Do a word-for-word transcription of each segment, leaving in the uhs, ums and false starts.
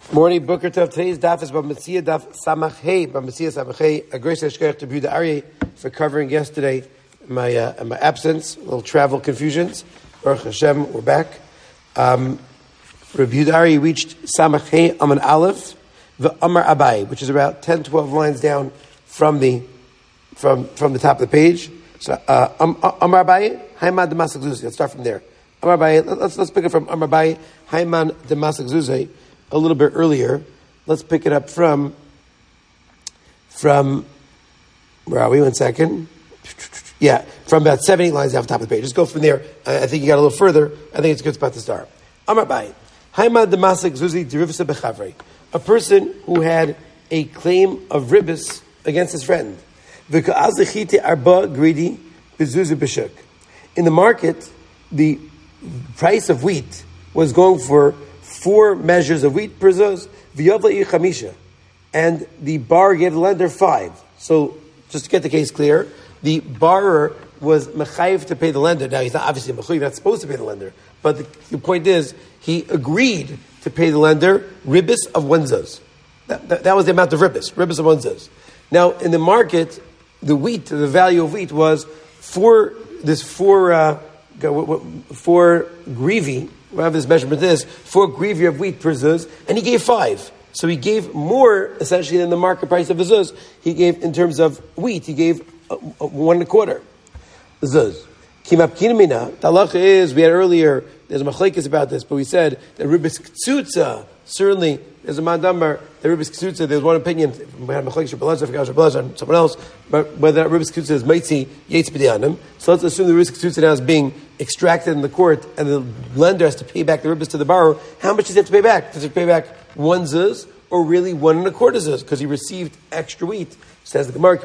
Morning, Booker Tov. Today's daf is B'Metzia daf Samach Hey. B'Metzia Samach Hey. A grace Hashkech to Yehuda Aryeh for covering yesterday my uh, my absence, a little travel confusions. Baruch Hashem, we're back. Um, Rabbi Yehuda Aryeh reached Samach Hey Aman Aleph v'Amar Abai, which is about ten, twelve lines down from the from from the top of the page. So uh, Amar Abai Hayman Demasik Zuzay. Let's start from there. Amar Abai. Let's let's pick it from Amar Abai Hayman Demasik Zuzay. A little bit earlier. Let's pick it up from, from, where are we? One second. Yeah, from about seven, eight lines off the top of the page. Just go from there. I think you got a little further. I think it's a good spot to start. Amar Bai. Haimad Demasik Zuzi Derivsa Bechavre. A person who had a claim of ribbis against his friend. V'ka'azechite arba greedy bezuzi b'shuk. In the market, the price of wheat was going for four measures of wheat per zuz, v'yavla chamisha, and the bar gave the lender five. So, just to get the case clear, the borrower was mechayiv to pay the lender. Now, he's not obviously mechayiv, not supposed to pay the lender, but the, the point is, he agreed to pay the lender ribbis of one zuz. That, that, that was the amount of ribbis, ribbis of one zuz. Now, in the market, the wheat, the value of wheat was four, this four, uh, four greavy, whatever this measurement is, four greavy of wheat per zuz, and he gave five. So he gave more, essentially, than the market price of a zuz. He gave, in terms of wheat, he gave a, a one and a quarter zuz. Kimap kinamina, the halacha is, we had earlier, there's a machlekes about this, but we said that ribbis ktsutza, certainly, there's a mandamar, the ribbis ktsutza, there's one opinion, we had machlekes Shabbalaz, I forgot Shabbalaz on someone else, but whether that ribbis ktsutza is maitzi, yates b'dianim. So let's assume the ribbis ktsutza now is being extracted in the court, and the lender has to pay back the ribbis to the borrower. How much does he have to pay back? Does he pay back one zuz, or really one and a quarter zuz, because he received extra wheat? Says the Gemara,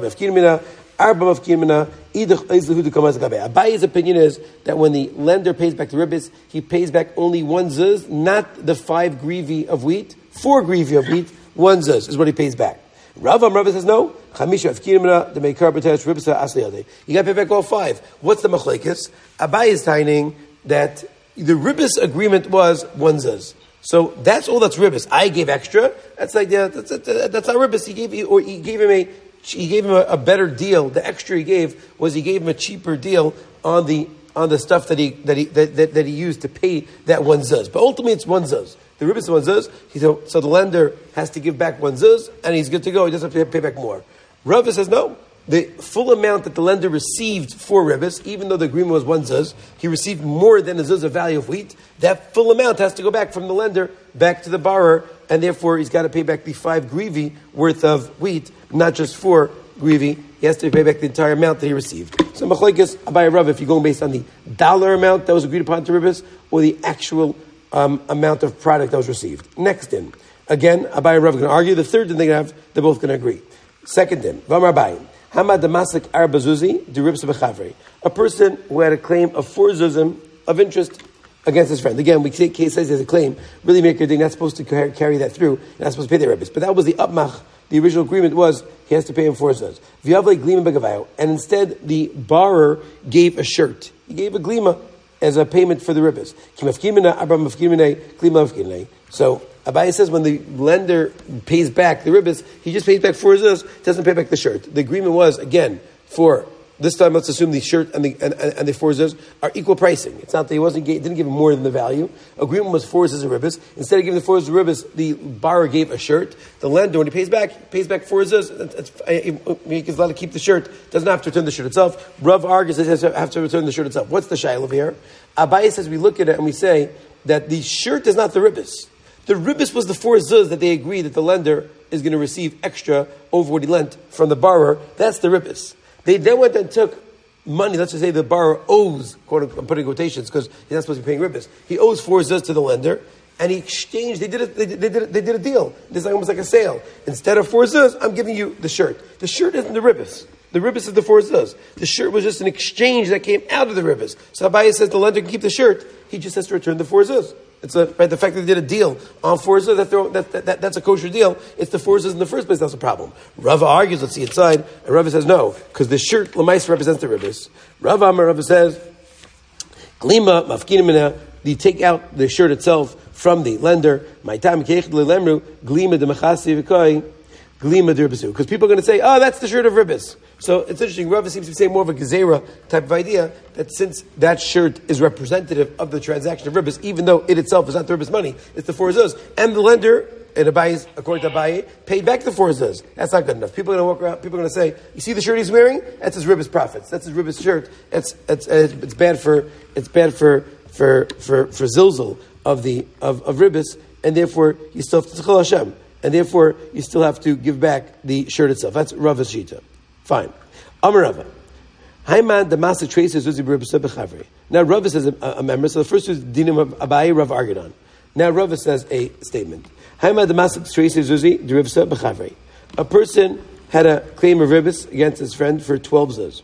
Abayi's opinion is that when the lender pays back the ribbis, he pays back only one zuz, not the five greavy of wheat, four greavy of wheat, one zuz is what he pays back. Rav Rav says no. Chamisha Afkirmina the Meikar B'Tesh Ribbisa Asli. You got to pay back all five. What's the machlekes? Abai is timing that the ribbis agreement was one zuz. So that's all that's ribbis. I gave extra. That's like yeah, that's that's not ribbis. He gave or he gave him a he gave him a, a better deal. The extra he gave was he gave him a cheaper deal on the on the stuff that he that he that, that, that he used to pay that one zuz. But ultimately it's one zuz. The ribbis is one zuz. He so, so the lender has to give back one zuz, and he's good to go. He doesn't have to pay back more. Rav says no. The full amount that the lender received for ribbis, even though the agreement was one zuz, he received more than a zuz of value of wheat. That full amount has to go back from the lender back to the borrower, and therefore he's got to pay back the five greavy worth of wheat, not just four greavy. He has to pay back the entire amount that he received. So machlekes Abai Rav, if you're going based on the dollar amount that was agreed upon to ribbis, or the actual um, amount of product that was received. Next in, again, Abai and Rav are going to argue. The third thing they have, they're both going to agree. Second in, Vamar Abai. Hamad Demasik Arba Zuzi, Deribsa Bechavre. A person who had a claim of four zuzim of interest against his friend. Again, we say case says there's a claim. Really make your thing, not supposed to carry that through. You're not supposed to pay the ribbis. But that was the upmach. The original agreement was he has to pay him four zuz. V'yavle glima begavayo. And instead, the borrower gave a shirt. He gave a glima as a payment for the ribbis. Kimafkimina, Abba mafkimine, glima mafkimine. So, Abai says when the lender pays back the ribbis, he just pays back four zuz, doesn't pay back the shirt. The agreement was, again, for this time, let's assume the shirt and the and, and the four zuz are equal pricing. It's not that he wasn't didn't give him more than the value. Agreement was four zuz of ribbis. Instead of giving the four zuz of ribbis, the borrower gave a shirt. The lender, when he pays back, he pays back four zuz. He's allowed to keep the shirt. Doesn't have to return the shirt itself. Rav argues that he has to have to return the shirt itself. What's the shaila here? Abai says we look at it and we say that the shirt is not the ribbis. The ribbis was the four zuz that they agreed that the lender is going to receive extra over what he lent from the borrower. That's the ribbis. They then went and took money. Let's just say the borrower owes, quote, I'm putting quotations because he's not supposed to be paying ribbis. He owes four zuz to the lender, and he exchanged. They did a, they, they did a, they did a deal. It's like almost like a sale. Instead of four zuz, I'm giving you the shirt. The shirt isn't the ribbis. The ribbis is the four zuz. The shirt was just an exchange that came out of the ribbis. So Abaye says the lender can keep the shirt. He just has to return the four zuz. It's a, right, the fact that they did a deal on four zuz, that, that, that, that, that's a kosher deal. It's the four zuz in the first place that's a problem. Rava argues, let's see inside, and Rava says no, because the shirt, Lamais, represents the ribbis. Rava Amar Rava says, Glima, Mafkinimina, you take out the shirt itself from the lender. My time lemru glima de machasi v'koi glima de ribbis. Because people are going to say, oh, that's the shirt of ribbis. So it's interesting. Rava seems to be saying more of a gezerah type of idea that since that shirt is representative of the transaction of ribbis, even though it itself is not the ribbis money, it's the four zuz, and the lender, and Abayi's, according to Abayi, paid back the four zuz. That's not good enough. People are going to walk around. People are going to say, "You see the shirt he's wearing? That's his ribbis profits. That's his ribbis shirt. It's it's it's bad for it's bad for for for for zilzal of the of of ribbis, and therefore you still have to tzchol Hashem, and therefore you still have to give back the shirt itself." That's Rava's shita. Fine. Amar Rava. Hayman the master traces uzi b'ribbis b'chavri. Now Rava says a, a member. So the first is dinim of Abayi, Rav argued on. Now Rava says a statement. A person had a claim of ribbis against his friend for twelve zuz.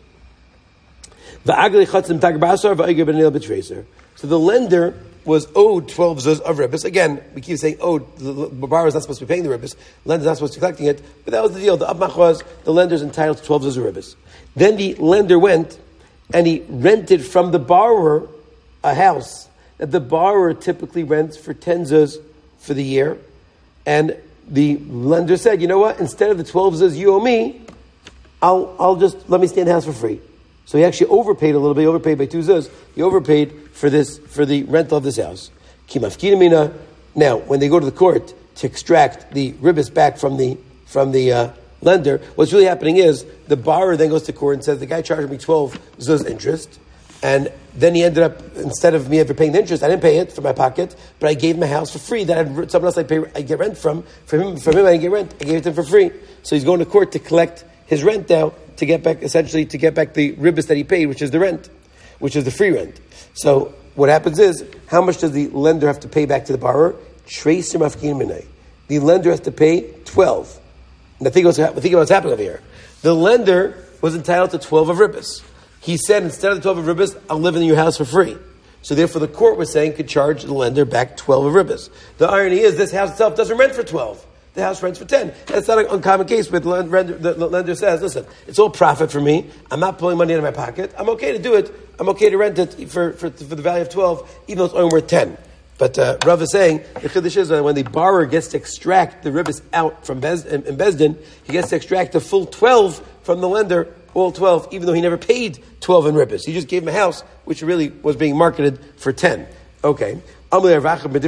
So the lender was owed twelve zuz of ribbis. Again, we keep saying owed. The borrower is not supposed to be paying the ribbis. The lender is not supposed to be collecting it. But that was the deal. The abmach was the lender is entitled to twelve zuz of ribbis. Then the lender went and he rented from the borrower a house that the borrower typically rents for ten zuz for the year. And the lender said, you know what? Instead of the twelve zuz you owe me, I'll I'll just let me stay in the house for free. So he actually overpaid a little bit. He overpaid by two zuz. He overpaid for this for the rental of this house. Kimafkinamina. Now, when they go to the court to extract the ribbis back from the from the uh, lender, what's really happening is the borrower then goes to court and says the guy charged me twelve zuz interest. And then he ended up, instead of me ever paying the interest, I didn't pay it from my pocket, but I gave him a house for free that I'd, someone else I pay, I get rent from. From him, from him I didn't get rent. I gave it to him for free. So he's going to court to collect his rent now to get back, essentially, to get back the ribbis that he paid, which is the rent, which is the free rent. So what happens is, how much does the lender have to pay back to the borrower? Tracer mafkin minay. The lender has to pay twelve. Now think about what's happening over here. The lender was entitled to twelve of ribbis. He said, instead of the twelve of ribbis, I'll live in your house for free. So therefore the court was saying could charge the lender back twelve of ribbis. The irony is this house itself doesn't rent for twelve. The house rents for ten. That's not an uncommon case, but the lender, the lender says, listen, it's all profit for me. I'm not pulling money out of my pocket. I'm okay to do it. I'm okay to rent it for, for, for the value of twelve, even though it's only worth ten. But uh, Rav is saying, the chiddush is that when the borrower gets to extract the ribbis out from Bez, in, in Bezdin, he gets to extract the full twelve from the lender, all twelve, even though he never paid twelve in ribbis. He just gave him a house, which really was being marketed for ten. Okay. Let the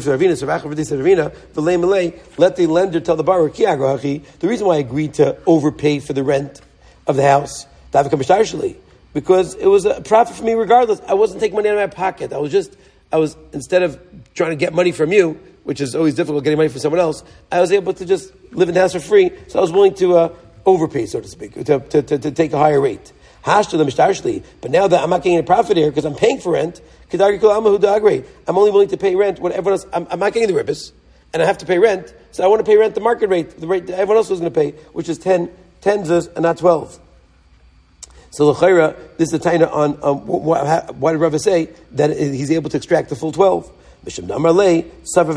lender tell the borrower, the reason why I agreed to overpay for the rent of the house, because it was a profit for me regardless. I wasn't taking money out of my pocket. I was just, I was, instead of trying to get money from you, which is always difficult getting money from someone else, I was able to just live in the house for free. So I was willing to uh, overpay, so to speak, to, to, to, to take a higher rate. But now that I'm not getting any profit here because I'm paying for rent, I'm only willing to pay rent when everyone else, I'm, I'm not getting the ribbis, and I have to pay rent, so I want to pay rent the market rate, the rate that everyone else was going to pay, which is ten, ten zuz and not twelve. So l'chayra, this is a taina on um, why, why did Rava say that he's able to extract the full twelve? So the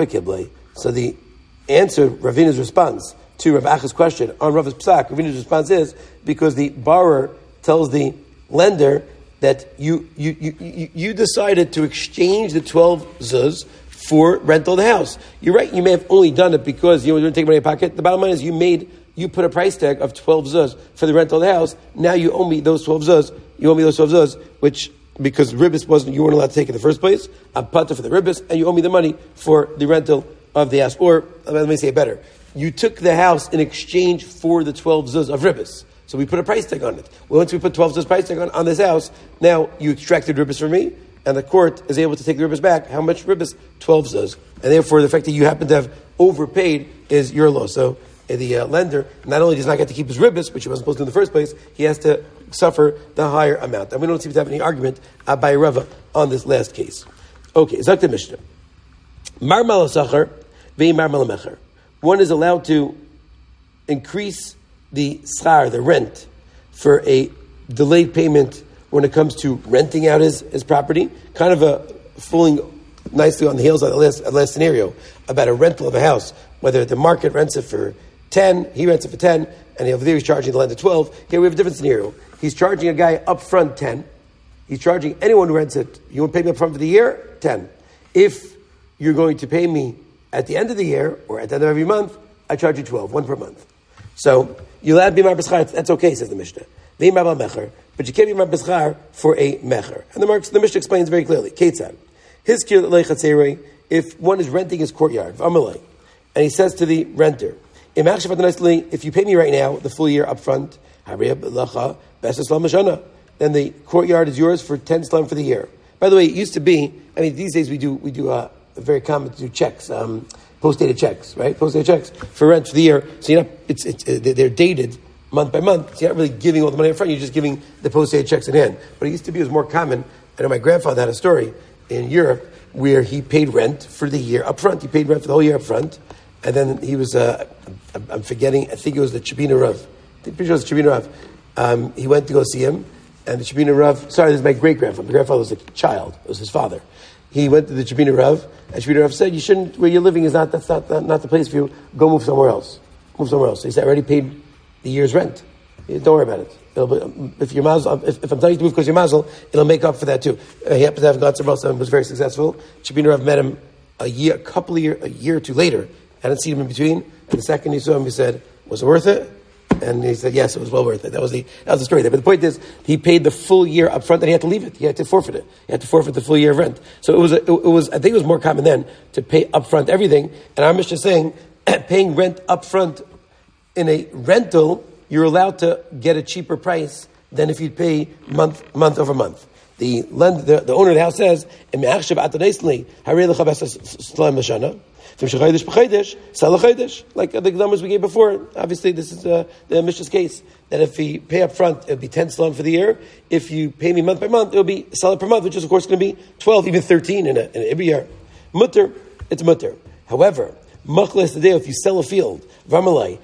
answer, Ravina's response to Rav Acha's question on Rava's psak, Ravina's response is because the borrower tells the lender that you you you you decided to exchange the twelve zuz for rental of the house. You're right. You may have only done it because you didn't take money out of your pocket. The bottom line is you made you put a price tag of twelve zuz for the rental of the house. Now you owe me those twelve zuz. You owe me those twelve zuz, which because ribbis wasn't you weren't allowed to take in the first place. I'm putter for the ribbis, and you owe me the money for the rental of the house. Or let me say it better. You took the house in exchange for the twelve zuz of ribbis. So we put a price tag on it. Well, once we put twelve zuz price tag on, on this house, now you extracted ribbis from me, and the court is able to take the ribbis back. How much ribbis? twelve zuz. And therefore, the fact that you happen to have overpaid is your loss. So uh, the uh, lender not only does not get to keep his ribbis, which he wasn't supposed to in the first place, he has to suffer the higher amount. And we don't seem to have any argument uh, by Rava on this last case. Okay, Zakta Mishnah. Mar malasachar, ve'im mar malamecher. One is allowed to increase the schar, the rent, for a delayed payment when it comes to renting out his, his property. Kind of a falling nicely on the heels of the last, the last scenario about a rental of a house, whether the market rents it for ten, he rents it for ten, and over there he's charging the lender twelve. Here we have a different scenario. He's charging a guy up front ten. He's charging anyone who rents it, you want to pay me up front for the year? ten. If you're going to pay me at the end of the year or at the end of every month, I charge you twelve, one per month. So you'll add bimar b'schar, that's okay, says the Mishnah. V'imar b'al mecher, but you can't be bimar b'schar for a mecher. And the Marx, the Mishnah explains very clearly. Ketzad, his kir leichatzeirei, if one is renting his courtyard, v'amalei, and he says to the renter, if you pay me right now, the full year up front, then the courtyard is yours for ten slum for the year. By the way, it used to be, I mean, these days we do, we do, uh, very common to do checks, um, post-dated checks, right? Post-dated checks for rent for the year. So you're not, it's, it's, they're dated month by month. So you're not really giving all the money up front, you're just giving the post-dated checks in hand. But it used to be, it was more common. I know my grandfather had a story in Europe where he paid rent for the year up front. He paid rent for the whole year up front. And then he was, uh, I'm forgetting, I think it was the Chabina Rav. I'm pretty sure it was the Chabina Rav. Um, he went to go see him, and the Chabina Rav, sorry, this is my great-grandfather. My grandfather was a child. It was his father. He went to the Chabina Rav, and Chabina Rav said, you shouldn't, where you're living is not, that's not, not, not the place for you. Go move somewhere else. Move somewhere else. So he said, I already paid the year's rent. Don't worry about it. It'll be, if you're mazel, if, if I'm telling you to move because you're mazel, it'll make up for that too. Uh, he happened to have gone somewhere else and was very successful. Chabina Rav met him a year, a couple of years, a year or two later. Hadn't seen him in between. And the second he saw him, he said, was it worth it? And he said, yes, it was well worth it. That was the, that was the story there. But the point is, he paid the full year up front and he had to leave it. He had to forfeit it. He had to forfeit the full year of rent. So it was, a, it was, I think it was more common then to pay up front everything. And our Mishnah is saying, paying rent up front in a rental, you're allowed to get a cheaper price than if you pay month, month over month. The, lend, the, the owner of the house says, like the numbers we gave before, obviously this is uh, the Mishnah's case, that if you pay up front, it'll be ten slum for the year. If you pay me month by month, it'll be salah per month, which is of course going to be twelve, even thirteen in, a, in every year. Mutter, it's mutter. However, machles today, if you sell a field, varmalai,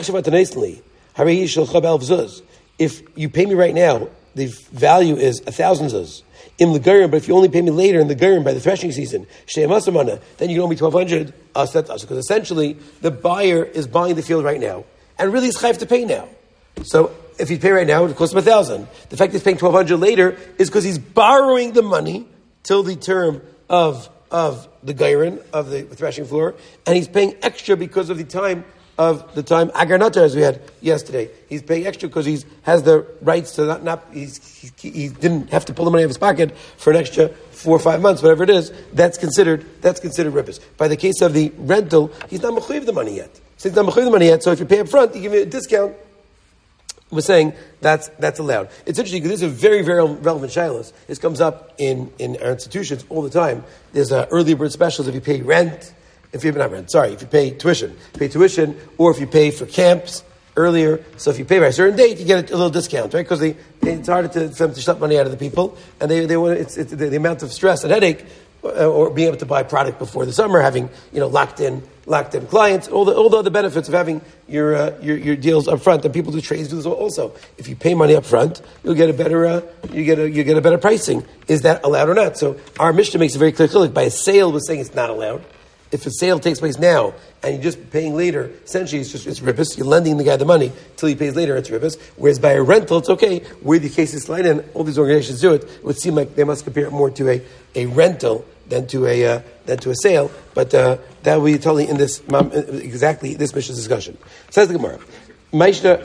if you pay me right now, the value is a thousand zuz. In the Gerim, but if you only pay me later in the Gerim by the threshing season, then you can owe me twelve hundred. Because essentially, the buyer is buying the field right now, and really is chayv to pay now. So if you pay right now, it costs him a thousand. The fact that he's paying twelve hundred later is because he's borrowing the money till the term of of the Gerim, of the threshing floor, and he's paying extra because of the time of the time Agar Natar, as we had yesterday. He's paying extra because he has the rights to not, not he's, he, he didn't have to pull the money out of his pocket for an extra four or five months, whatever it is. That's considered that's considered ribbis. By the case of the rental, he's not mechuyev the money yet. So he's not mechuyev the money yet. So if you pay up front, you give me a discount. We're saying that's that's allowed. It's interesting because this is a very, very relevant shilas. This comes up in, in our institutions all the time. There's uh, early bird specials if you pay rent. If you not rent, sorry, if you pay tuition, you pay tuition, or if you pay for camps earlier. So if you pay by a certain date, you get a, a little discount, right? Because they, it's harder to, for them to shut money out of the people, and they they want it's, it's the, the amount of stress and headache, uh, or being able to buy product before the summer, having you know locked in locked in clients, all the all the other benefits of having your uh, your your deals up front. And people do trades do this also. If you pay money up front, you'll get a better uh, you get a you get a better pricing. Is that allowed or not? So our Mishnah makes it very clear. Clear by a sale, we're saying it's not allowed. If a sale takes place now and you're just paying later, essentially it's just it's ribbis. You're lending the guy the money till he pays later. It's ribbis. Whereas by a rental, it's okay. Where the case is slide in, all these organizations do it. It would seem like they must compare it more to a, a rental than to a uh, than to a sale. But uh, that will be totally in this exactly this Mishnah's discussion. Says the Gemara. Mishnah.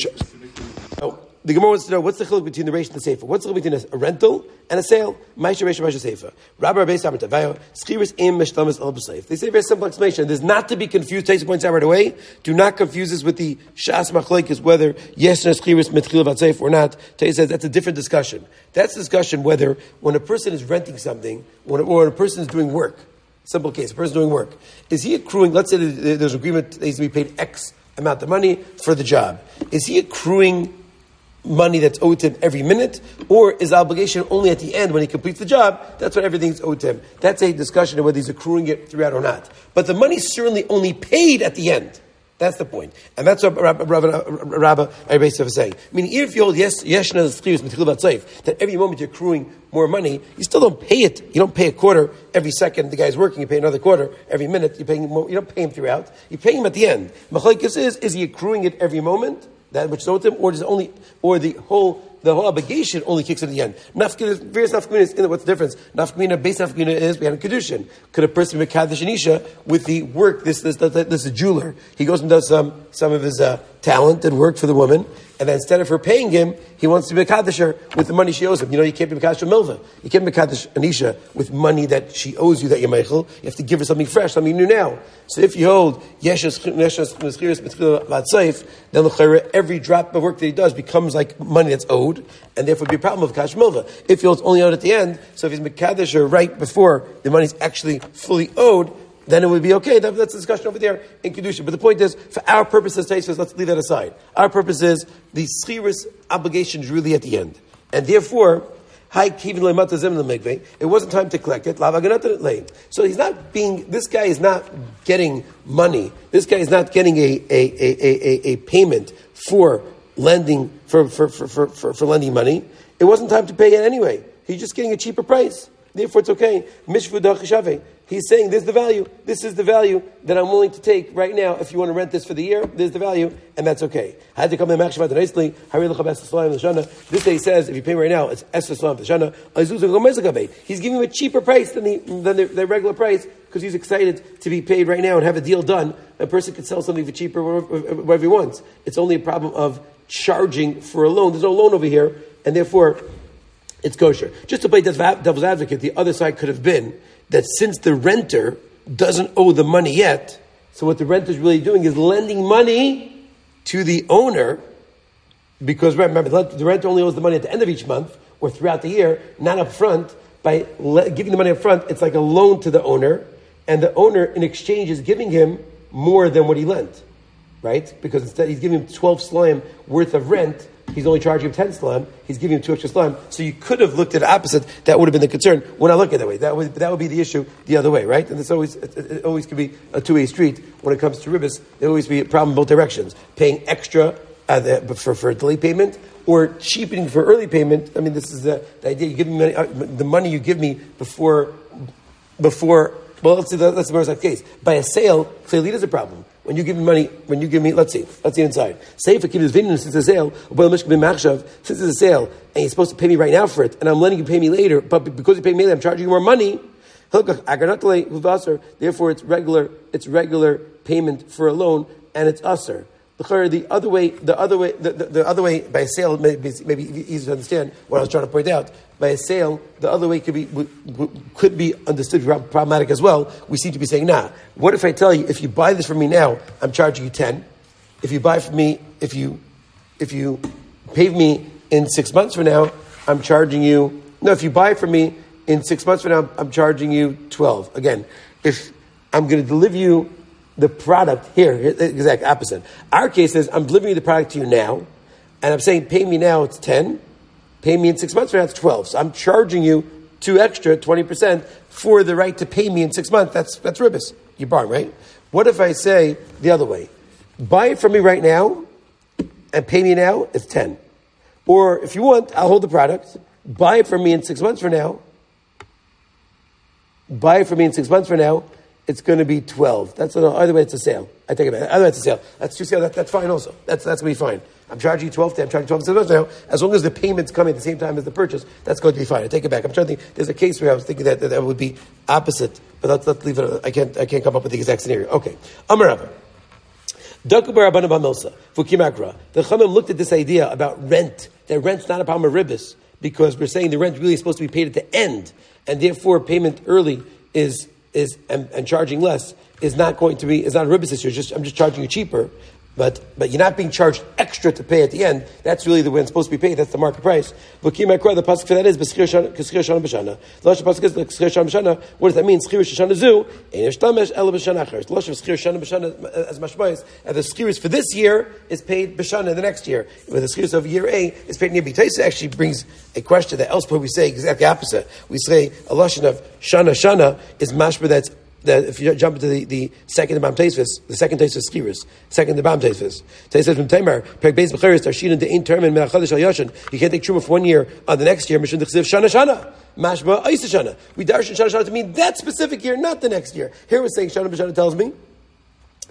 Oh. The Gemara wants to know what's the chiluk between the reish and the sefer. What's the chiluk between a rental and a sale? Ma'asher reish and ma'asher sefer. Rabbi Rabbi Samar Tavayo schirus im mishlamas al b'seif. They say a very simple explanation. There's not to be confused. Taisa points out right away. Do not confuse this with the shas machlokes whether yes and schirus mitchil v'seif or not. Taisa says that's a different discussion. That's a discussion whether when a person is renting something, when or when a person is doing work. Simple case. A person is doing work. Is he accruing? Let's say there's an agreement that he's to be paid X amount of money for the job. Is he accruing money that's owed to him every minute, or is obligation only at the end when he completes the job? That's when everything's owed to him. That's a discussion of whether he's accruing it throughout or not. But the money's certainly only paid at the end. That's the point. And that's what Rabbi Rabbi is saying. Meaning, even if you hold yes, yeshna schirus mitchil v'seif, that every moment you're accruing more money, you still don't pay it. You don't pay a quarter every second the guy's working. You pay another quarter every minute. You're paying more, you don't pay him throughout. You pay him at the end. Machlokes is, is he accruing it every moment? That which is owed to him, or does it only, or the whole the whole obligation only kicks in at the end. Nafkamina, various nafkaminas, in the, what's the difference? Nafkamina, base nafkamina is, we have a kedushin. Could a person be mekadesh an isha with the work, this, this, this, this is a jeweler. He goes and does some, some of his, uh, talent and work for the woman, and then instead of her paying him, he wants to be mekadesh her with the money she owes him. You know, you can't be mekadesh a milva. You can't be mekadesh an isha with money that she owes you that you're meichel. You have to give her something fresh, something new now. So if you hold yeshas yeshas meschiras mitchila vatzaif, then l'chayra every drop of work that he does becomes like money that's owed, and therefore be a problem of kash milva. If you hold it's only owed at the end, so if he's mekadesh her right before the money's actually fully owed, then it would be okay. That, that's a discussion over there in Kedusha. But the point is, for our purposes, Taisvus, let's leave that aside. Our purpose is the schiris obligation is really at the end. And therefore, it wasn't time to collect it. So he's not being, this guy is not getting money. This guy is not getting a, a, a, a, a payment for lending, for, for, for, for, for, for lending money. It wasn't time to pay it anyway. He's just getting a cheaper price. Therefore, it's okay. He's saying, there's the value. This is the value that I'm willing to take right now. If you want to rent this for the year, there's the value, and that's okay. I had to come to Machshavat nicely. This day he says, if you pay right now, it's Esra Salam Tashana. He's giving him a cheaper price than the, than the, the regular price, because he's excited to be paid right now and have a deal done. A person could sell something for cheaper whatever he wants. It's only a problem of charging for a loan. There's no loan over here, and therefore, it's kosher. Just to play devil's advocate, the other side could have been that since the renter doesn't owe the money yet, so what the renter is really doing is lending money to the owner, because remember, the renter only owes the money at the end of each month or throughout the year, not up front. By le- giving the money up front, it's like a loan to the owner, and the owner in exchange is giving him more than what he lent, right? Because instead he's giving him twelve slime worth of rent, he's only charging him ten slime, he's giving him two extra slime. So you could have looked at the opposite. That would have been the concern. We're not looking that way. That would, that would be the issue the other way, right? And it's always, it, it always can be a two-way street. When it comes to ribbis, there always be a problem in both directions. Paying extra uh, the, for, for delay payment, or cheapening for early payment. I mean, this is the, the idea. You give me money, uh, the money you give me before, before, well, let's see, that's the first case. By a sale, clearly there's a problem. When you give me money, when you give me, let's see, let's see inside. Say if I give you this vineyard since it's a sale, since it's a sale, and you're supposed to pay me right now for it, and I'm letting you pay me later, but because you pay me later, I'm charging you more money. Therefore, it's regular, it's regular payment for a loan, and it's usher. The other way, the other way, the, the, the other way by a sale, maybe, maybe easier to understand what I was trying to point out. By a sale, the other way could be could be understood problematic as well. We seem to be saying, nah. What if I tell you, if you buy this from me now, I'm charging you ten. If you buy from me, if you if you pay me in six months from now, I'm charging you. No, if you buy from me in six months from now, I'm charging you twelve. Again, if I'm going to deliver you the product here, exact opposite. Our case is I'm delivering the product to you now, and I'm saying pay me now, it's ten. Pay me in six months from now, it's twelve. So I'm charging you two extra, twenty percent, for the right to pay me in six months. That's that's ribbis. You borrow, right? What if I say the other way? Buy it from me right now, and pay me now, it's ten. Or if you want, I'll hold the product. Buy it from me in six months from now. Buy it from me in six months from now, it's going to be twelve. That's no, either way, it's a sale. I take it back. Either way, it's a sale. That's two sale. That, that's fine also. That's that's going to be fine. I'm charging you twelve. I'm charging twelve months now. As long as the payments come at the same time as the purchase, that's going to be fine. I take it back. I'm trying to think. There's a case where I was thinking that that, that would be opposite, but let's, let's leave it. I can't I can't come up with the exact scenario. Okay. Amar Rabba. The Chachamim looked at this idea about rent. That rent's not a problem of ribbis, because we're saying the rent really is supposed to be paid at the end, and therefore payment early is is and, and charging less is not going to be is not a ribbis issue. Just I'm just charging you cheaper. But but you're not being charged extra to pay at the end. That's really the way it's supposed to be paid. That's the market price. The pasuk for that is b'schir shana b'shana. The lashon pasuk is b'schir shana b'shana. What does that mean? Schir shana zu ein yishtamesh ela b'shana achar. The lashon of schir shana b'shana as mashmayis, and the schir for this year is paid b'shana the next year. With the schir of year A is paid near B. Taisa actually brings a question that elsewhere we say exactly opposite. We say a lashon of shana shana is mashma that's. That if you jump into the, the second Bam Teisvis, the second Teisvis skiris, second the Bam Teisvis. Teisvis from Tamar, Perek Beis B'cheres, Tarshin the Ein Termin Me'achadish Al Yashin. You can't take truma for one year on the next year. Mishun Dechsiv Shana Shana, Mashma Aisa Shana. We darshan Shana Shana to mean that specific year, not the next year. Here we're saying Shana B'Shana tells me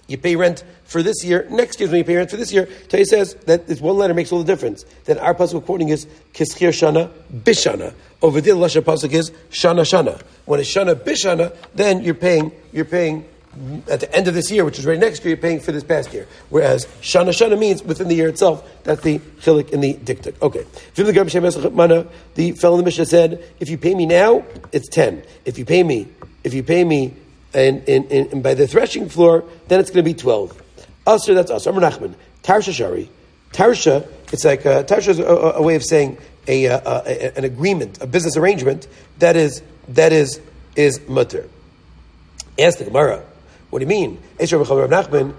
you pay rent for this year. Next year, when you pay rent for this year, Torah says that this one letter makes all the difference. Then our pasuk quoting is Kischir Shana Bishana. Over there, the Lashon pasuk is Shana Shana. When it's Shana Bishana, then you're paying. You're paying at the end of this year, which is right next year. You're paying for this past year. Whereas Shana Shana means within the year itself. That's the chilik in the diktuk. Okay. The fellow in the Mishnah said, if you pay me now, it's ten. If you pay me, if you pay me. And, and, and by the threshing floor, then it's going to be twelve. Aser, that's Aser. Amar Nachman. Tarsha Shari. Tarsha, it's like, uh, Tarsha is a, a, a way of saying a, uh, a, an agreement, a business arrangement that is, that is, is mutter. Ask the Gemara, what do you mean? Esher Rav Nachman,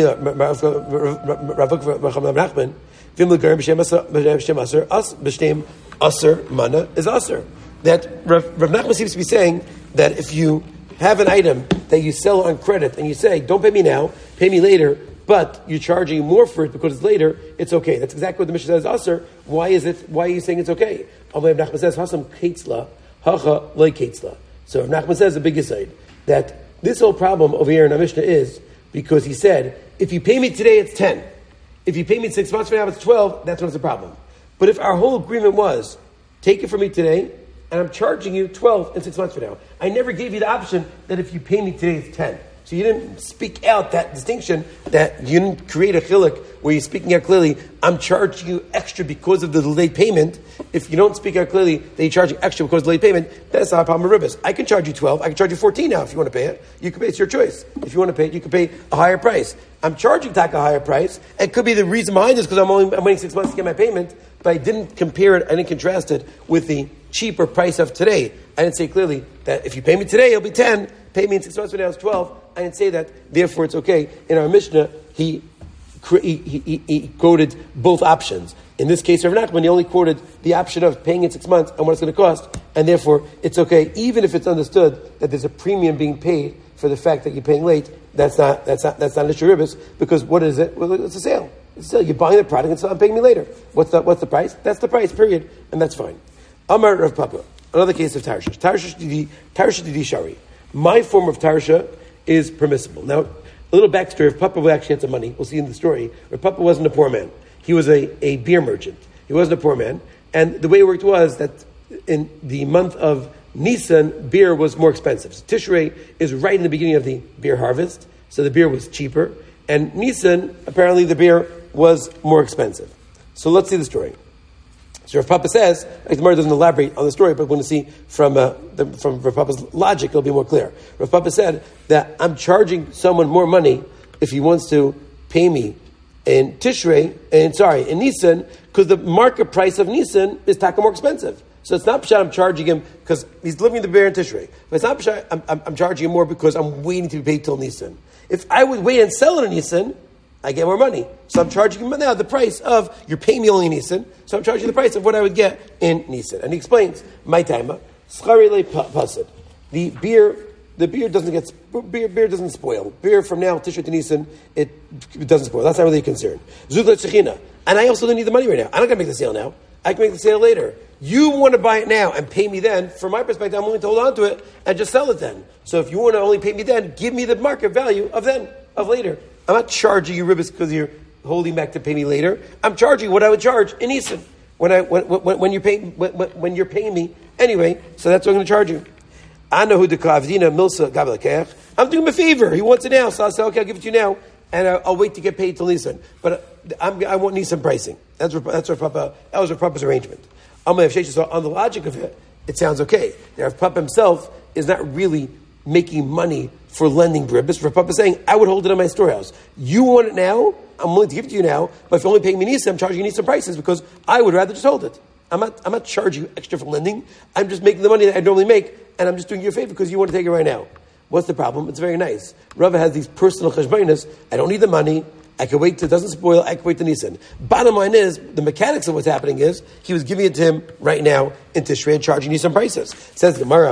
Nachman, Vim L'garim B'Shem Aser, As B'Shem Aser Mana is Aser. That Rav, Rav Nachman seems to be saying that if you have an item that you sell on credit and you say, don't pay me now, pay me later, but you're charging more for it because it's later, it's okay. That's exactly what the Mishnah says, Aser. Why is it, why are you saying it's okay? Rav Nachman says, Hasam Keitzla, Hacha Loi Keitzla. So Rav Nachman says the biggest side, that this whole problem over here in our Mishnah is because he said, if you pay me today, it's ten. If you pay me six months from now, it's twelve, that's when it's a problem. But if our whole agreement was, take it from me today, and I'm charging you twelve and six months from now. I never gave you the option that if you pay me today, it's ten. So you didn't speak out that distinction, that you didn't create a chilik where you're speaking out clearly, I'm charging you extra because of the delayed payment. If you don't speak out clearly that you're charging extra because of delayed payment, that's not a problem with ribbis. I can charge you twelve, I can charge you fourteen now if you want to pay it. You can pay, it's your choice. If you want to pay it, you can pay a higher price. I'm charging tack a higher price. It could be the reason behind this because I'm only I'm waiting six months to get my payment, but I didn't compare it, I didn't contrast it with the cheaper price of today. I didn't say clearly that if you pay me today, it'll be ten. Pay me in six months from now, it's twelve. I didn't say that. Therefore, it's okay. In our Mishnah, he he, he, he quoted both options. In this case, Rav Nachman, he only quoted the option of paying in six months and what it's going to cost, and therefore, it's okay, even if it's understood that there's a premium being paid for the fact that you're paying late. That's not that's not that's not an issue ribis, because what is it? Well, it's a sale. It's a sale. You're buying the product and selling, paying me later. What's the what's the price? That's the price. Period, and that's fine. Amar Rav Papa. Another case of Tarshish. Tarshish Didi, Tarshish Didi Shari. My form of Tarsha is permissible. Now, a little backstory. Rav Papa actually had some money. We'll see in the story. Rav Papa wasn't a poor man. He was a, a beer merchant. He wasn't a poor man. And the way it worked was that in the month of Nisan, beer was more expensive. So Tishrei is right in the beginning of the beer harvest, so the beer was cheaper. And Nisan, apparently the beer was more expensive. So let's see the story. So Rav Papa says, the Gemara doesn't elaborate on the story, but we're going to see from uh, the, from Rav Papa's logic, it'll be more clear. Rav Papa said that I'm charging someone more money if he wants to pay me in Tishrei, and sorry, in Nisan, because the market price of Nisan is taka more expensive. So it's not pshat I'm charging him because he's living the beer in Tishrei. But it's not pshat I'm, I'm, I'm charging him more because I'm waiting to be paid till Nisan. If I would wait and sell it in Nisan, I get more money. So I'm charging him now the price of, you're paying me only in Nisan, so I'm charging the price of what I would get in Nisan. And he explains, my taima, schari pasid. The beer, the beer doesn't get, beer, beer doesn't spoil. Beer from now, Tishrei to Nisan, it, it doesn't spoil. That's not really a concern. Zutla tzechina. And I also don't need the money right now. I'm not going to make the sale now. I can make the sale later. You want to buy it now and pay me then. From my perspective, I'm willing to hold on to it and just sell it then. So if you want to only pay me then, give me the market value of then, of later. I'm not charging you ribbis because you're holding back to pay me later. I'm charging what I would charge in Nisan when I when, when, when you're paying when, when you're paying me anyway. So that's what I'm going to charge you. Anahu dekavdina milsa gabalakech. I'm doing him a favor. He wants it now, so I'll say okay, I'll give it to you now, and I'll, I'll wait to get paid till Nisan. But I'm, I want Nisan pricing. That's what, that's what Papa. That was Rav Papa's arrangement. So on the logic of it, it sounds okay. Now, Rav Papa himself is not really making money for lending ribbis. Rav Papa is saying, I would hold it in my storehouse. You want it now? I'm willing to give it to you now. But if you're only paying me Nisan, I'm charging you Nisan prices because I would rather just hold it. I'm not. I'm not charging you extra for lending. I'm just making the money that I normally make, and I'm just doing you a favor because you want to take it right now. What's the problem? It's very nice. Rava has these personal cheshbonos. I don't need the money. I can wait till it doesn't spoil. I can wait till Nisan. Bottom line is, the mechanics of what's happening is, he was giving it to him right now in Tishrei and charging Nisan prices. It says the Gemara,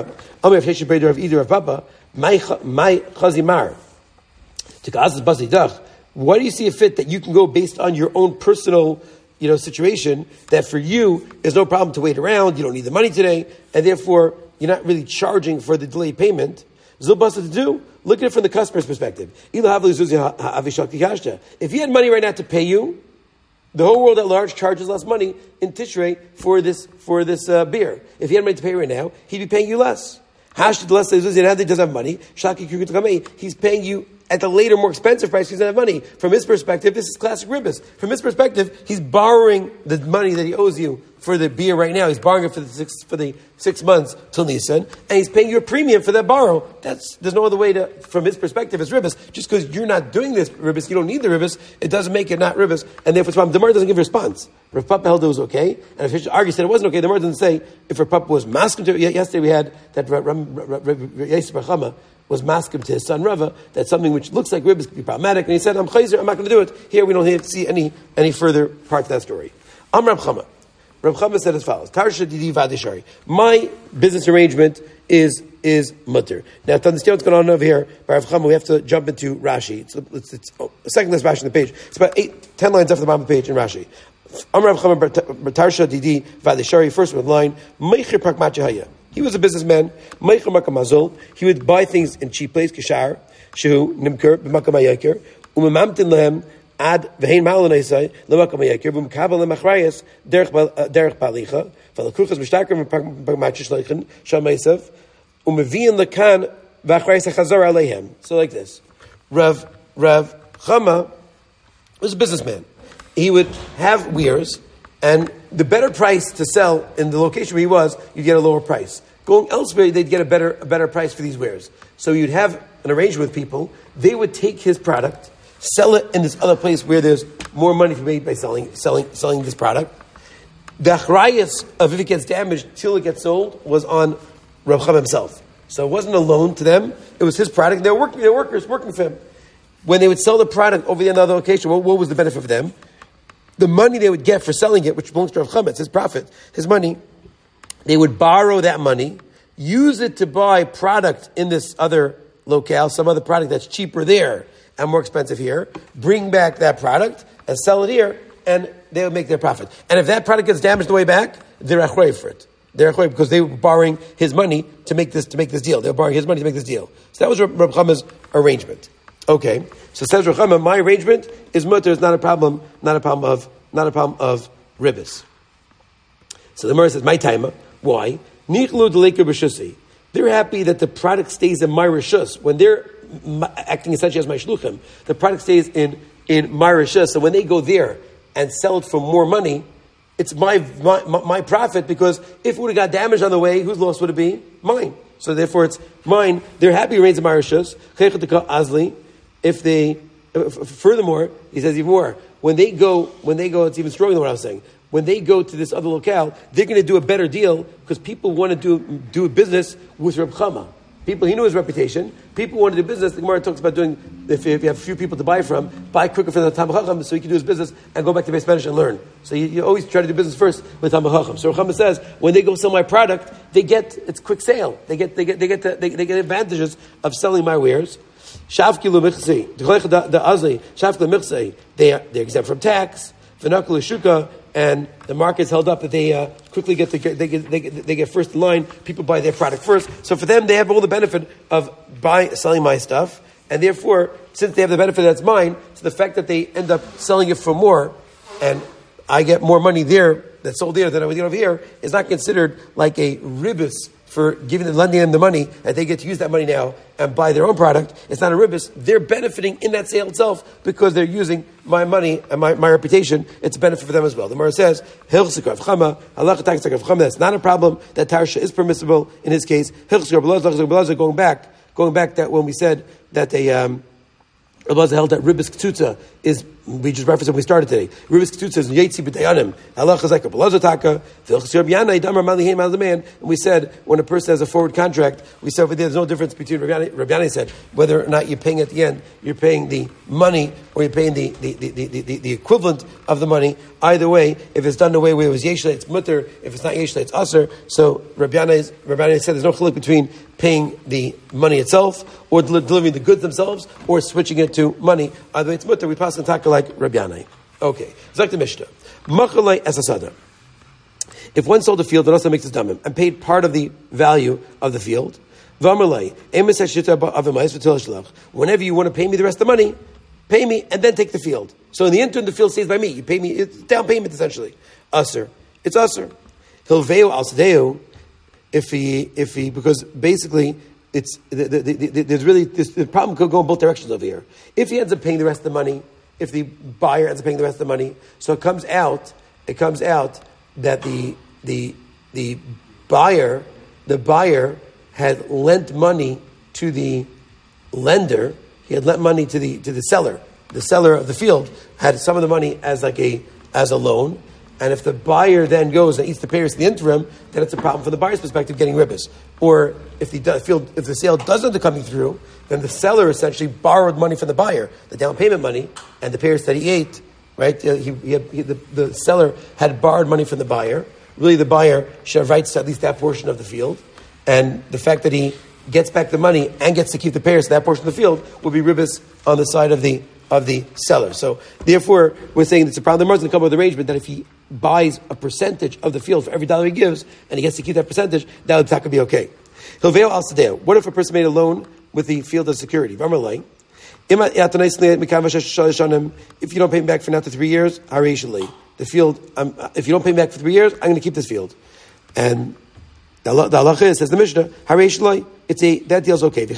why do you see a fit that you can go based on your own personal, you know, situation, that for you, there's no problem to wait around, you don't need the money today, and therefore, you're not really charging for the delayed payment? Zilbasa to do, Look at it from the customer's perspective. If he had money right now to pay you, the whole world at large charges less money in Tishrei for this for this uh, beer. If he had money to pay right now, he'd be paying you less. He doesn't have money. He's paying you at the later, more expensive price because he doesn't have money. From his perspective, this is classic ribbis. From his perspective, he's borrowing the money that he owes you for the beer right now. He's borrowing it for the six, for the six months till Nisan, and he's paying you a premium for that borrow. That's there's no other way to, from his perspective, it's ribbis. Just because you're not doing this ribbis, you don't need the ribbis. It doesn't make it not ribbis, and therefore the Gemara doesn't give a response. Rav Papa held it was okay, and if Hish argued said it wasn't okay, the Gemara doesn't say if Rav Papa was masking to. Yesterday we had that Yosef Bar Chama was masking to his son Rava that something which looks like ribbis could be problematic, and he said, "I'm chayzer, I'm not going to do it." Here we don't have to see any any further part of that story. Am Rav Chama. Rav Chama said as follows: Tarsha didi vadishari. My business arrangement is is mutter. Now to understand what's going on over here, by Rav Chama, we have to jump into Rashi. It's, it's, it's oh, the second last Rashi on the page. It's about eight, ten lines off the bottom of the page in Rashi. Am Rav Chama Tarsha didi vadishari. First one line: Meicher pak machahaya. He was a businessman. Meicher makamazol. He would buy things in cheap place. Kishar shehu nimker b'makamayaker umamamtin lehem. Ad v'hein ma'alonaisai lemakam hayakir b'mkabel lemachrayas derech derech balicha v'lekuchas b'shtakrim b'machish leichen shamaysev umeviin lekan v'achrayas hachazor aleihem. So like this, Rav Rav Chama was a businessman. He would have weirs, and the better price to sell in the location where he was, you'd get a lower price. Going elsewhere, they'd get a better a better price for these wares. So you'd have an arrangement with people. They would take his product, sell it in this other place where there's more money to be made by selling selling selling this product. The achrayas of if it gets damaged till it gets sold was on Rav Chama himself. So it wasn't a loan to them; it was his product. They were working; they were workers working for him. When they would sell the product over the another location, what, what was the benefit for them? The money they would get for selling it, which belongs to Rav Chama, it's his profit, his money. They would borrow that money, use it to buy product in this other locale, some other product that's cheaper there and more expensive here, bring back that product and sell it here, and they would make their profit. And if that product gets damaged on the way back, they're achrei for it. They're achrei because they were borrowing his money to make this to make this deal. They were borrowing his money to make this deal. So that was Rav Chama's arrangement. Okay, so says Rav Chama, my arrangement is mutter. It's not a problem. Not a problem of not a problem of ribbis. So the Gemara says, my timer. Why? Nichlu d'leiker b'shusi. They're happy that the product stays in my rishus when they're acting essentially as my shluchim. The product stays in in my rishus. So when they go there and sell it for more money, it's my my, my profit, because if it would have got damaged on the way, whose loss would it be? Mine. So therefore, it's mine. They're happy it remains in my rishus. Azli. If they, furthermore, he says even more. When they go, when they go, it's even stronger than what I was saying. When they go to this other locale, they're going to do a better deal because people want to do do a business with Reb Chama. People, he knew his reputation. People want to do business. The Gemara talks about doing, if, if you have a few people to buy from, buy quicker from the Talmid Chacham so he can do his business and go back to Beis Medrash and learn. So you, you always try to do business first with Talmid Chacham. So Reb Chama says, when they go sell my product, they get, it's quick sale. They get, they get, they get, the, they, they get advantages of selling my wares. Shavkilu michsei, the azli, shavkilu michsei. They are they're exempt from tax. V'nakulu shuka, and the market's held up that they uh, quickly get the, they get they get they get first in line. People buy their product first, so for them they have all the benefit of buying selling my stuff, and therefore since they have the benefit that's mine, so the fact that they end up selling it for more, and I get more money there that's sold there than I would get over here, is not considered like a ribus for giving them, lending them the money, and they get to use that money now and buy their own product. It's not a ribus. They're benefiting in that sale itself because they're using my money and my, my reputation. It's a benefit for them as well. The Gemara says, that's not a problem. That tarsha is permissible in his case. Going back, going back that when we said that they, um, Rabbi held that ribis ktutza is, we just referenced it when we started today. Ribis ktutza is yetzi b'dayanim. Allah chazaka b'lazo taka. V'ilchas Rabbi Yanai damar malihein mal man. And we said when a person has a forward contract, we said there's no difference between Rabbi Yanai said whether or not you're paying at the end, you're paying the money or you're paying the the, the, the, the, the equivalent of the money. Either way, if it's done the way where it was yeshla, it's mutter. If it's not yeshla, it's aser. So Rabbi Yanai, Rabbi Yanai said there's no chiluk between paying the money itself or del- delivering the goods themselves or switching it to money. Either way, it's mutter. We pass the taka like Rabbi Yanai. Okay. Zak the Mishnah. Machalei esasada. If one sold a field that also makes his damim and paid part of the value of the field, Whenever you want to pay me the rest of the money, pay me and then take the field. So in the interim, the field stays by me. You pay me, it's down payment essentially. Usher. It's usher. Hilveo al sadeo, if he, if he, because basically, it's, the, the, the, the, there's really, this, the problem could go in both directions over here. If he ends up paying the rest of the money, if the buyer ends up paying the rest of the money, so it comes out, it comes out that the, the, the buyer, the buyer had lent money to the lender. He had lent money to the to the seller. The seller of the field had some of the money as like a as a loan. And if the buyer then goes and eats the payers in the interim, then it's a problem from the buyer's perspective getting ribbis. Or if the field, if the sale doesn't end up coming through, then the seller essentially borrowed money from the buyer, the down payment money, and the payers that he ate, right? He, he, had, he the, the seller had borrowed money from the buyer. Really, the buyer should have rights to at least that portion of the field. And the fact that he gets back the money and gets to keep the payers in that portion of the field will be ribbis on the side of the of the seller. So therefore, we're saying it's a problem. There's going to come with the arrangement that if he buys a percentage of the field for every dollar he gives, and he gets to keep that percentage, that would that could be okay. Hilveo al sadeo. What if a person made a loan with the field as security? If you don't pay me back for now to three years, the field. Um, if you don't pay me back for three years, I'm going to keep this field. And the halacha is, says the Mishnah, it's a that deal's okay.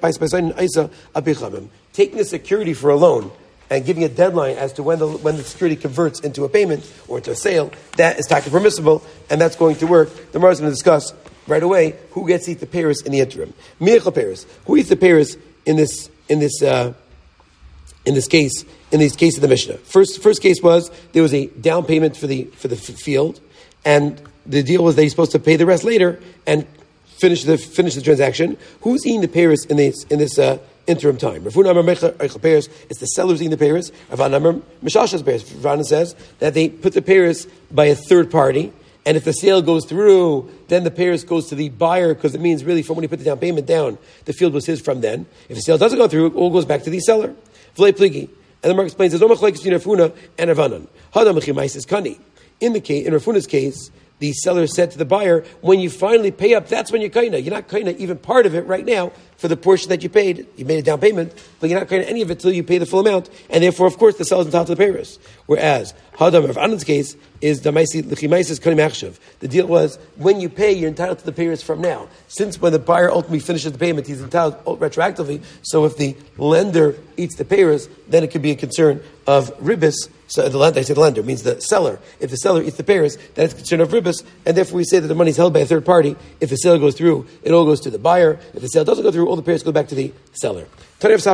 Taking a security for a loan and giving a deadline as to when the when the security converts into a payment or into a sale, that is totally permissible, and that's going to work. The Gemara is going to discuss right away who gets to eat the peiros in the interim. Michal peiros. Who eats the peiros in this in this uh, in this case in this case of the Mishnah? First first case was there was a down payment for the for the f- field, and the deal was that he's supposed to pay the rest later and finish the finish the transaction. Who's eating the peiros in this in this uh, interim time? It's the seller who's eating the peiros. Ravana says that they put the peiros by a third party, and if the sale goes through, then the peiros goes to the buyer, because it means really from when he put the down payment down, the field was his from then. If the sale doesn't go through, it all goes back to the seller. And the Mark explains there's no machlokes between Rafuna and Ravanan. In the case, in Rafuna's case, the seller said to the buyer, when you finally pay up, that's when you're kaina. You're not kaina even part of it right now for the portion that you paid. You made a down payment, but you're not kaina any of it until you pay the full amount. And therefore, of course, the seller's entitled to the payers. Whereas, Hadam of Anan's case is the L'chimaisis kanim achshav. The deal was, when you pay, you're entitled to the payers from now. Since when the buyer ultimately finishes the payment, he's entitled retroactively. So if the lender eats the payers, then it could be a concern of ribis. So the lender, I say the lender, means the seller. If the seller eats the payers, then it's a concern of ribis, and therefore we say that the money is held by a third party. If the sale goes through, it all goes to the buyer. If the sale doesn't go through, all the payers go back to the seller. So if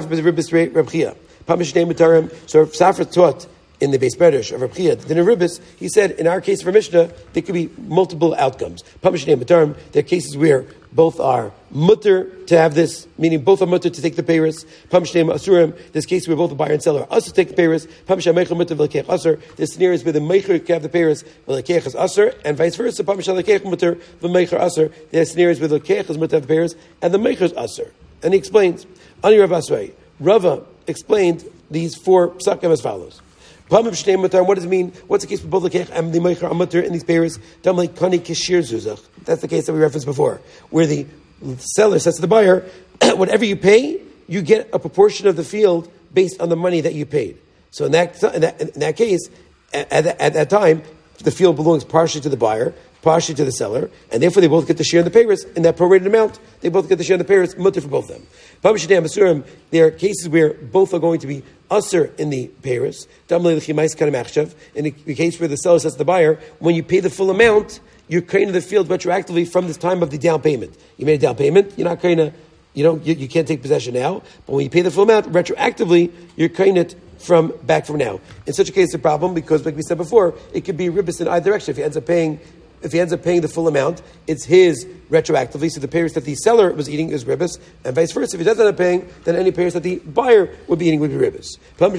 Safra taught in the base Medrash of Reb Chia, the Ribis, he said, in our case for Mishnah, there could be multiple outcomes. There are cases where both are mutter to have this, meaning both are mutter to take the payros. There's cases where both the buyer and seller are also take the payros. There's scenarios where the meicher can have the payros, is usher, and vice versa. There's scenarios where the lekech is mutter to have the payros, and the meicher is usher. And he explains, Ani Rav Asrei, Rava explained these four psakim as follows. What does it mean? What's the case with both the kech and the meicher amater in these payers? That's the case that we referenced before, where the seller says to the buyer, whatever you pay, you get a proportion of the field based on the money that you paid. So in that in that, in that case, at, at, at that time, the field belongs partially to the buyer, partially to the seller, and therefore they both get to share in the payers in that prorated amount. They both get to share in the payers, mutter for both of them. There are cases where both are going to be usher in the payers. In the case where the seller says to the buyer, when you pay the full amount, you're kind of the field retroactively from this time of the down payment. You made a down payment, you're not kind of, you know, you, you can't take possession now, but when you pay the full amount, retroactively, you're kind of from back from now. In such a case, it's a problem because, like we said before, it could be ribis in either direction. If he ends up paying If he ends up paying the full amount, it's his retroactively. So the payers that the seller was eating is ribis, and vice versa. If he doesn't end up paying, then any payers that the buyer would be eating would be ribis.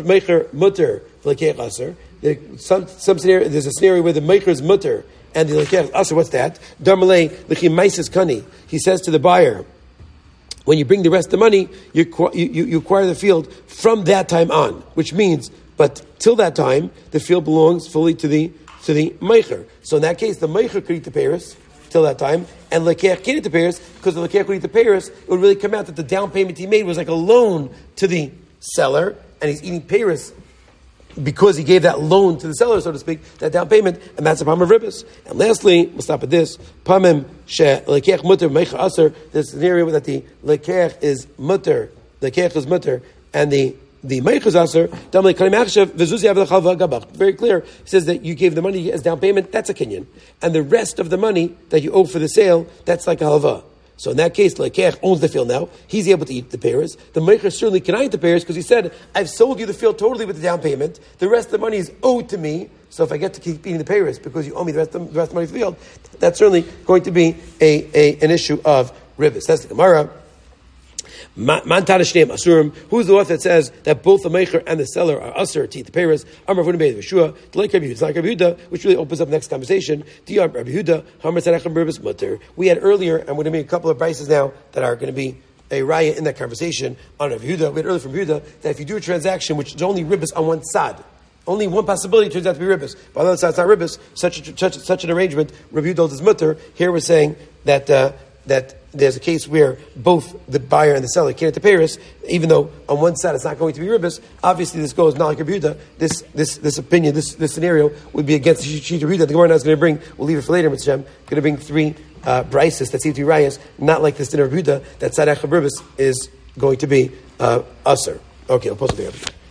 Some some scenario, there's a scenario where the meicher is mutter and the lekech aser. What's that? Darmalei l'chimaisis kani. He says to the buyer, when you bring the rest of the money, you, you, you acquire the field from that time on, which means, but till that time, the field belongs fully to the to the meicher. So in that case, the meicher could eat the payros, till that time, and lekeach can't eat the payers because the lekeach would eat the payers. It would really come out that the down payment he made was like a loan to the seller, and he's eating payers because he gave that loan to the seller, so to speak, that down payment, and that's the problem of ribbis. And lastly, we'll stop at this. Pamim she lekeach mutter meicha aser. There's an area that the lekeach is mutter, lekeach is mutter, and the the meicha is aser. Very clear. He says that you gave the money as down payment. That's a kinyan, and the rest of the money that you owe for the sale, that's like a halva. So in that case, Lekech owns the field now. He's able to eat the payers. The Meicher certainly cannot eat the payers because he said, I've sold you the field totally with the down payment. The rest of the money is owed to me. So if I get to keep eating the payers because you owe me the rest of the, rest of the money for the field, that's certainly going to be a, a an issue of ribbis. That's the Gemara. Asurim. Who's the one that says that both the Meicher and the seller are usher to eat the payers? Amar Rabbi Yehoshua, like Rabbi Yehuda, which really opens up the next conversation. Rabbi Yehuda, we had earlier, and we're going to make a couple of prices now that are going to be a raya in that conversation on Rabbi Yehuda. We had earlier from Yehuda that if you do a transaction which is only ribbis on one side, only one possibility turns out to be ribbis, but on the other side it's not ribbis, such, a, such, such an arrangement, Rabbi Yehuda is mutter. Here we're saying that uh, that there's a case where both the buyer and the seller can't eat the payers, even though on one side it's not going to be ribbis. Obviously, this goes not like Rabbi Yehuda. This this this opinion, this this scenario would be against the Shita Rabbi Yehuda. The Gemara now is going to bring. We'll leave it for later, Mitzvah Shem. Going to bring three uh, brises that seem to be rayas, not like this din of Rabbi Yehuda that tzadach ribbis is going to be uh, usher. Okay, I'll post it there.